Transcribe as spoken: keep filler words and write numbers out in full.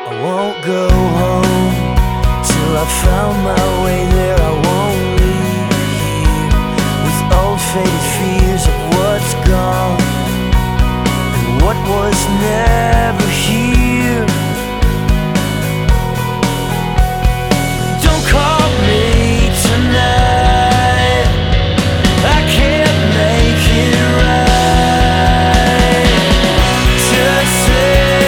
I won't go home till I found my way there. I won't leave here with old faded fears of what's gone and what was never.